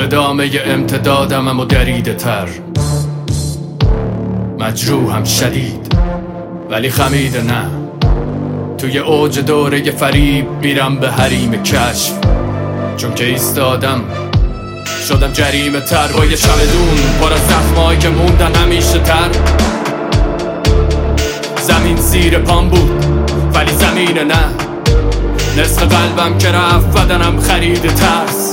ادامه امتدادم اما دریده تر، مجروحم شدید ولی خمیده نه. توی اوج دوره فریب میرم به حریم کشف، چون که ایستادم شدم جریمه تر. با یه چمدون پر از زخمایی که موندن همیشه تر. زمین زیر پام بود ولی زمین نه. نصف قلبم که رفت بدنم خرید ترس.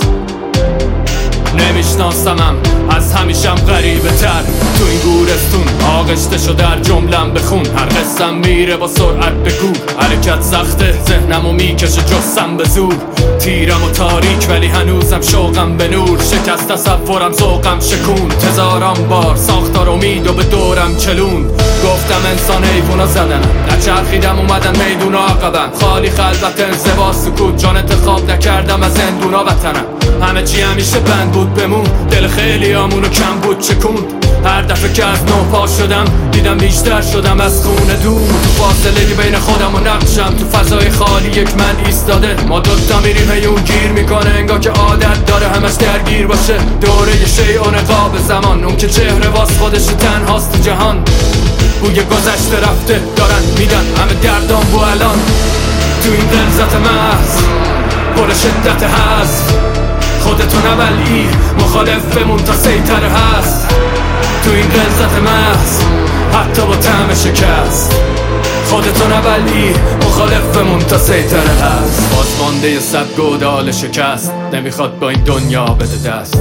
نمیشناسمم از همیشم غریبه تر. تو این گورستون آغشته شده در جملم بخون. هر قصم میره با سرعت بگو. حرکت سخته ذهنمو میکشه جسم به زور. تیرم و تاریک ولی هنوزم شوقم به نور. شکست تصورم ذوقم شکون. هزاران بار ساختار امید و به دورم چلون. گفتم انسان حیوونا زدنم، نچرخیدم اومدن میدون عقبم. خالی خلوت انزوا سکوت، جان انتخاب نکردم از هندونا وطنم. همه چی همیشه بند بود بمون، دل خیلی آمونو کم بود چکوند. هر دفعه که از نو پا شدم دیدم بیشتر شدم از خونه دور. تو فاصله بین خودم و نقشم، تو فضای خالی یک من ایستاده. ما دوتا میریم هی اون گیر میکنه، انگار که عادت داره همش درگیر باشه. دوره شیء و نقاب زمان، اون که چهره واس خودش تنهاست تو جهان. بوی گذشته رفته دارن میدن همه دردام بو الان. تو این غلظت محض پر شدت حذف، خودتو نبلی مخالف بمون تا سیطره هست. تو این غلظت محض حتی با طعم شکست، خودتو نبلی مخالف بمون تا سیطره هست. بازمانده سبک و دال شکست، نمیخواد با این دنیا بده دست.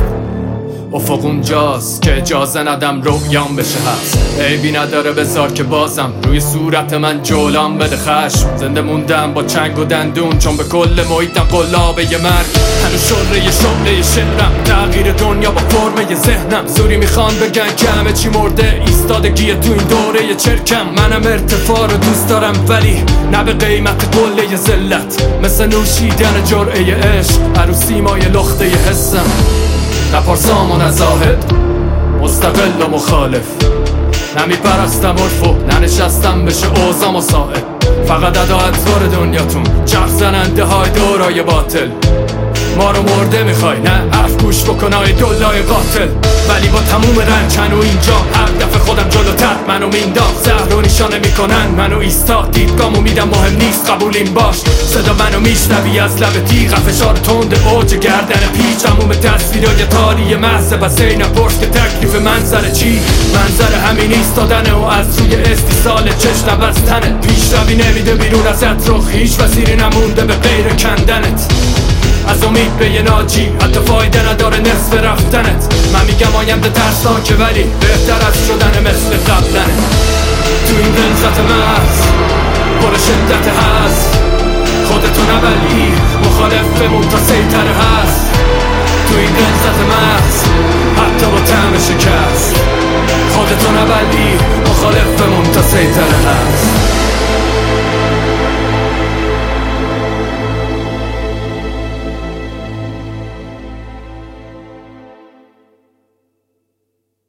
افق اونجاست که اجازه ندم رویام بشه هست. عیبی نداره بذار که بازم روی صورت من جولان بده خشم. زنده موندم با چنگ و دندون، چون به کل محیطم قلابه ی مرگ. هنوز شعله شعرم، تغییر دنیا با فرم ذهنم. زوری میخوان بگن که همه چی مرده، ایستادگی تو این دوره چرکم. منم ارتفاع رو دوست دارم ولی نه به قیمت قله ذلت. مثل نوشیدن جرعه عشق، عروسی مای لخته ی حسم. نه پارسام و نه زاهد، مستقل و مخالف. نمیپرستم عرفو، ننشستم بشه اوضاع مساعد. فقط ادا اطوار دنیاتون چرخ زننده های دورای باطل. ما رو مرده میخوای؟ نه حرف گوش بکنای دلای قاتل. ولی با تموم رنج هنو اینجا، هر دفعه خودم جلوتر منو مینداخت. زهر رو نشانه میکنن منو ایستاد، دیدگامو میدم مهم نیست قبولین باش. صدا منو میشنوی از لب تیغ، فشار تند اوج گردن پیچ. تموم تصویرای تاریه محض بسه نپرس که تکلیف منظر چی. منظر همین ایستادنه و از روی استیصال چشم بستنه. پیشروی نمیده بیرون از رخ، هیچ وسیری نمونده به غیر کندنت. از امید به یه ناجی حتی فایده نداره نصف رفتنت. من میگم آینده ترسناکه ولی بهتر از شدن مثل قبلنه. تو این غلظت محض پر شدت هست، خودتو نبلی مخالف بمون تا سیطره هست. تو این غلظت محض حتی با طعم شکست، خودتو نبلی مخالف بمون تا سیطره هست.